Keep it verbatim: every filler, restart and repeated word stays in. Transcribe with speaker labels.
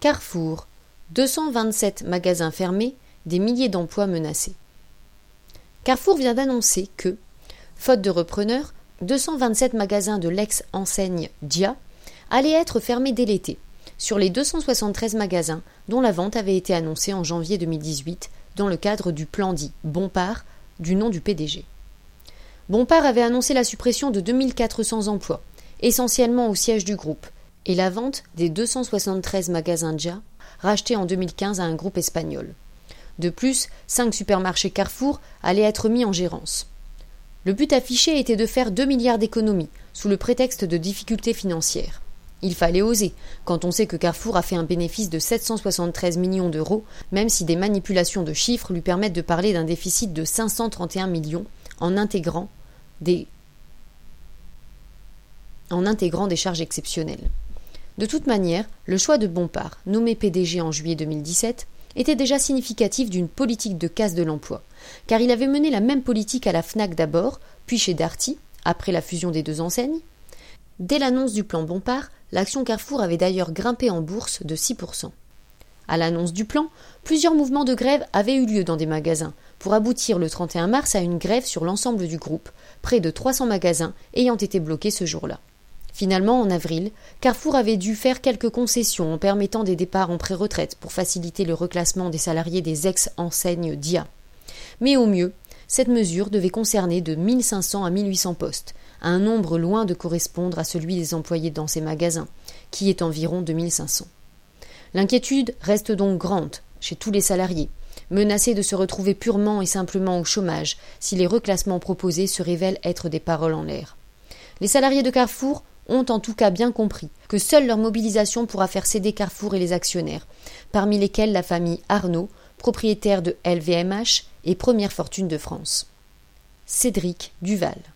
Speaker 1: Carrefour, deux cent vingt-sept magasins fermés, des milliers d'emplois menacés. Carrefour vient d'annoncer que, faute de repreneurs, deux cent vingt-sept magasins de l'ex-enseigne Dia allaient être fermés dès l'été, sur les deux cent soixante-treize magasins dont la vente avait été annoncée en janvier deux mille dix-huit dans le cadre du plan dit Bompard, du nom du P D G. Bompard avait annoncé la suppression de deux mille quatre cents emplois, essentiellement au siège du groupe, et la vente des deux cent soixante-treize magasins Dia, rachetés en deux mille quinze à un groupe espagnol. De plus, cinq supermarchés Carrefour allaient être mis en gérance. Le but affiché était de faire deux milliards d'économies, sous le prétexte de difficultés financières. Il fallait oser, quand on sait que Carrefour a fait un bénéfice de sept cent soixante-treize millions d'euros, même si des manipulations de chiffres lui permettent de parler d'un déficit de cinq cent trente et un millions en intégrant des, en intégrant des charges exceptionnelles. De toute manière, le choix de Bompard, nommé P D G en juillet deux mille dix-sept, était déjà significatif d'une politique de casse de l'emploi, car il avait mené la même politique à la Fnac d'abord, puis chez Darty, après la fusion des deux enseignes. Dès l'annonce du plan Bompard, l'action Carrefour avait d'ailleurs grimpé en bourse de six pour cent. À l'annonce du plan, plusieurs mouvements de grève avaient eu lieu dans des magasins, pour aboutir le trente et un mars à une grève sur l'ensemble du groupe, près de trois cents magasins ayant été bloqués ce jour-là. Finalement, en avril, Carrefour avait dû faire quelques concessions en permettant des départs en pré-retraite pour faciliter le reclassement des salariés des ex-enseignes Dia. Mais au mieux, cette mesure devait concerner de mille cinq cents à mille huit cents postes, un nombre loin de correspondre à celui des employés dans ces magasins, qui est environ deux mille cinq cents. L'inquiétude reste donc grande chez tous les salariés, menacés de se retrouver purement et simplement au chômage si les reclassements proposés se révèlent être des paroles en l'air. Les salariés de Carrefour ont en tout cas bien compris que seule leur mobilisation pourra faire céder Carrefour et les actionnaires, parmi lesquels la famille Arnault, propriétaire de L V M H et première fortune de France. Cédric Duval.